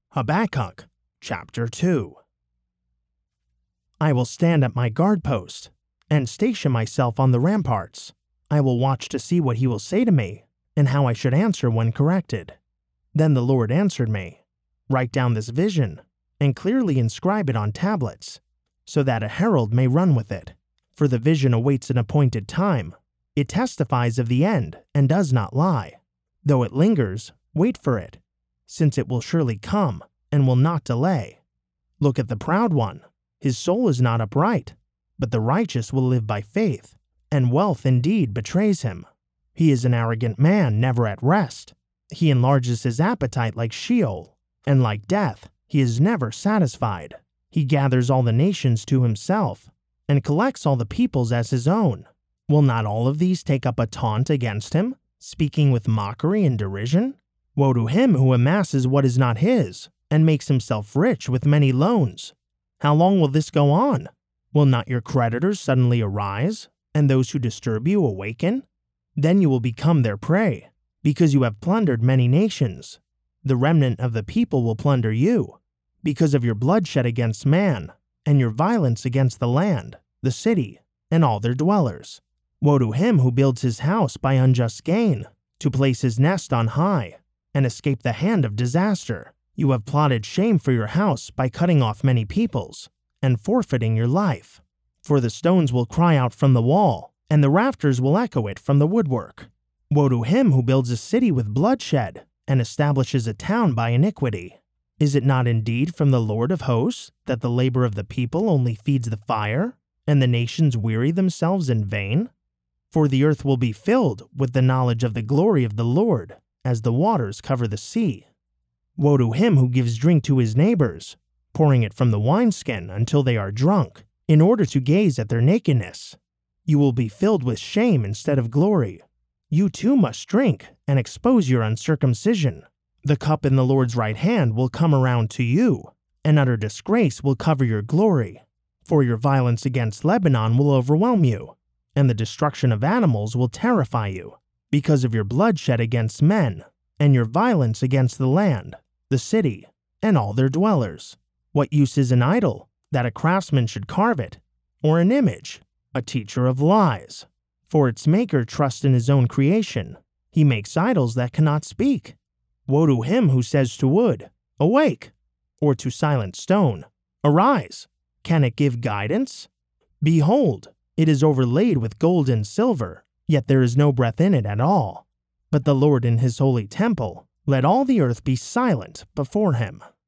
Habakkuk, chapter 2. I will stand at my guard post, and station myself on the ramparts. I will watch to see what he will say to me, and how I should answer when corrected. Then the Lord answered me, Write down this vision, and clearly inscribe it on tablets, so that a herald may run with it. For the vision awaits an appointed time. It testifies of the end, and does not lie. Though it lingers, wait for it, since it will surely come, and will not delay. Look at the proud one. His soul is not upright, but the righteous will live by faith, and wealth indeed betrays him. He is an arrogant man, never at rest. He enlarges his appetite like Sheol, and like death, he is never satisfied. He gathers all the nations to himself, and collects all the peoples as his own. Will not all of these take up a taunt against him, speaking with mockery and derision? Woe to him who amasses what is not his, and makes himself rich with many loans. How long will this go on? Will not your creditors suddenly arise, and those who disturb you awaken? Then you will become their prey, because you have plundered many nations. The remnant of the people will plunder you, because of your bloodshed against man, and your violence against the land, the city, and all their dwellers. Woe to him who builds his house by unjust gain, to place his nest on high, and escape the hand of disaster. You have plotted shame for your house by cutting off many peoples, and forfeiting your life. For the stones will cry out from the wall, and the rafters will echo it from the woodwork. Woe to him who builds a city with bloodshed, and establishes a town by iniquity. Is it not indeed from the Lord of hosts that the labor of the people only feeds the fire, and the nations weary themselves in vain? For the earth will be filled with the knowledge of the glory of the Lord, as the waters cover the sea. Woe to him who gives drink to his neighbors, pouring it from the wineskin until they are drunk, in order to gaze at their nakedness. You will be filled with shame instead of glory. You too must drink and expose your uncircumcision. The cup in the Lord's right hand will come around to you, and utter disgrace will cover your glory. For your violence against Lebanon will overwhelm you, and the destruction of animals will terrify you, because of your bloodshed against men, and your violence against the land, the city, and all their dwellers. What use is an idol, that a craftsman should carve it, or an image, a teacher of lies? For its maker trusts in his own creation. He makes idols that cannot speak. Woe to him who says to wood, Awake! Or to silent stone, Arise! Can it give guidance? Behold, it is overlaid with gold and silver, yet there is no breath in it at all. But the Lord in his holy temple, let all the earth be silent before him.